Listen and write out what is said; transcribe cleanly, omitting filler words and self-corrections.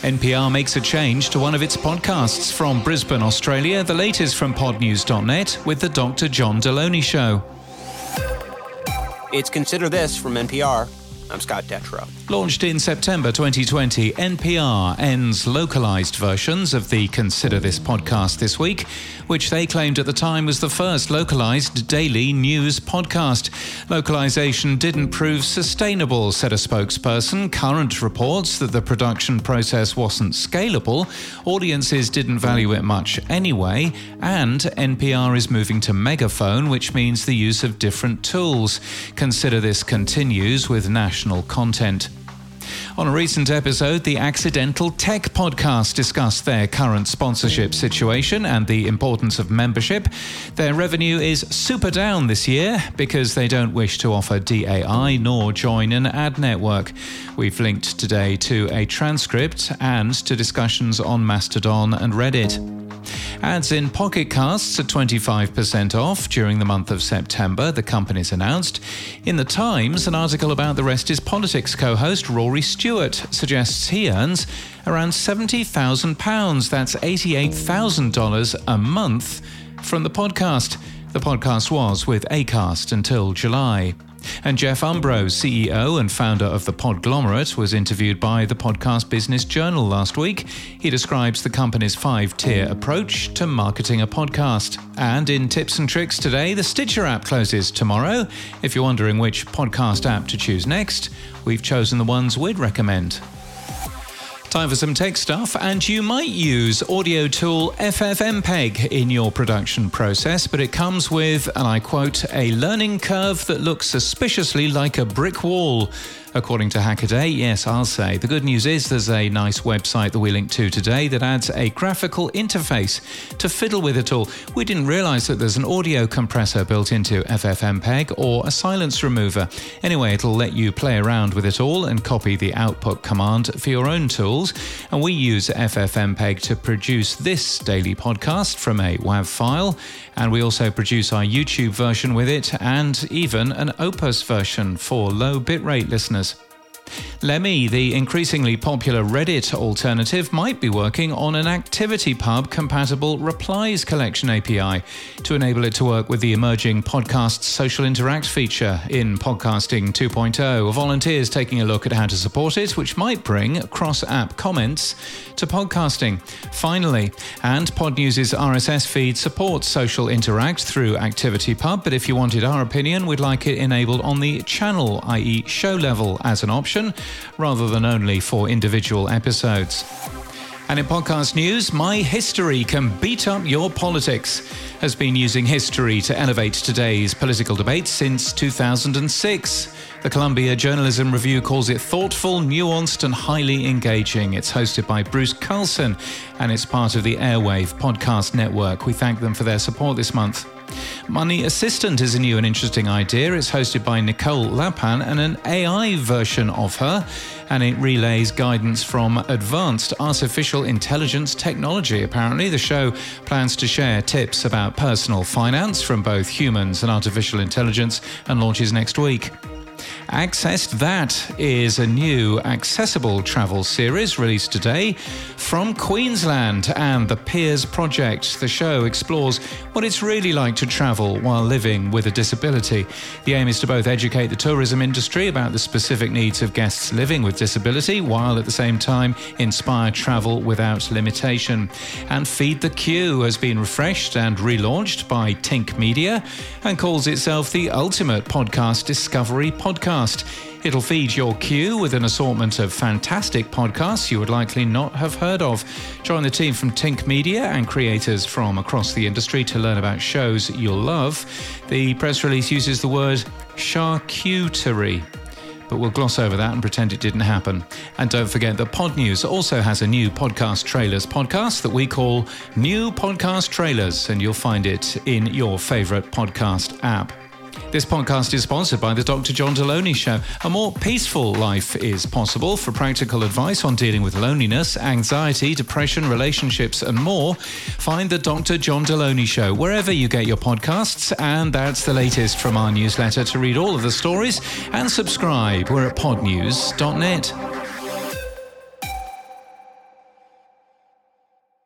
NPR makes a change to one of its podcasts from Brisbane, Australia. The latest from podnews.net with the Dr. John Deloney Show. It's Consider This from NPR. I'm Scott Detrow. Launched in September 2020, NPR ends localized versions of the Consider This podcast this week, which they claimed at the time was the first localized daily news podcast. Localization didn't prove sustainable, said a spokesperson. Current reports that the production process wasn't scalable, audiences didn't value it much anyway, and NPR is moving to Megaphone, which means the use of different tools. Consider This continues with national content. On a recent episode, the Accidental Tech podcast discussed their current sponsorship situation and the importance of membership. Their revenue is super down this year because they don't wish to offer DAI nor join an ad network. We've linked today to a transcript and to discussions on Mastodon and Reddit. Ads in Pocket Casts are 25% off during the month of September, the company's announced. In The Times, an article about the Rest is Politics co-host Rory Stewart suggests he earns around £70,000. That's $88,000 a month from the podcast. The podcast was with Acast until July. And Jeff Umbro, CEO and founder of the Podglomerate, was interviewed by the Podcast Business Journal last week. He describes the company's 5-tier approach to marketing a podcast. And in Tips and Tricks today, the Stitcher app closes tomorrow. If you're wondering which podcast app to choose next, we've chosen the ones we'd recommend. Time for some tech stuff, and you might use audio tool FFmpeg in your production process, but it comes with, and I quote, a learning curve that looks suspiciously like a brick wall. According to Hackaday, yes, I'll say. The good news is there's a nice website that we link to today that adds a graphical interface to fiddle with it all. We didn't realize that there's an audio compressor built into FFmpeg or a silence remover. Anyway, it'll let you play around with it all and copy the output command for your own tools. And we use FFmpeg to produce this daily podcast from a WAV file. And we also produce our YouTube version with it and even an Opus version for low bitrate listeners. Lemmy, the increasingly popular Reddit alternative, might be working on an ActivityPub compatible replies collection API to enable it to work with the emerging podcast social interact feature in Podcasting 2.0. A volunteer is taking a look at how to support it, which might bring cross-app comments to podcasting. Finally, and Podnews' RSS feed supports social interact through ActivityPub, but if you wanted our opinion, we'd like it enabled on the channel, i.e. show level, as an option, rather than only for individual episodes. And in podcast news, My History Can Beat Up Your Politics has been using history to elevate today's political debates since 2006. The Columbia Journalism Review calls it thoughtful, nuanced, and highly engaging. It's hosted by Bruce Carlson, and it's part of the Airwave podcast network. We thank them for their support this month. Money Assistant is a new and interesting idea. It's hosted by Nicole Lapan and an AI version of her, and it relays guidance from advanced artificial intelligence technology. Apparently, the show plans to share tips about personal finance from both humans and artificial intelligence and launches next week. Accessed That is a new accessible travel series released today from Queensland and the Peers Project. The show explores what it's really like to travel while living with a disability. The aim is to both educate the tourism industry about the specific needs of guests living with disability, while at the same time inspire travel without limitation. And Feed the Queue has been refreshed and relaunched by Tink Media and calls itself the ultimate podcast discovery podcast. It'll feed your queue with an assortment of fantastic podcasts you would likely not have heard of. Join the team from Tink Media and creators from across the industry to learn about shows you'll love. The press release uses the word charcuterie, but we'll gloss over that and pretend it didn't happen. And don't forget that Podnews also has a new podcast trailers podcast that we call New Podcast Trailers, and you'll find it in your favorite podcast app. This podcast is sponsored by the Dr. John Deloney Show. A more peaceful life is possible. For practical advice on dealing with loneliness, anxiety, depression, relationships, and more, find the Dr. John Deloney Show wherever you get your podcasts. And that's the latest from our newsletter. To read all of the stories and subscribe, we're at podnews.net.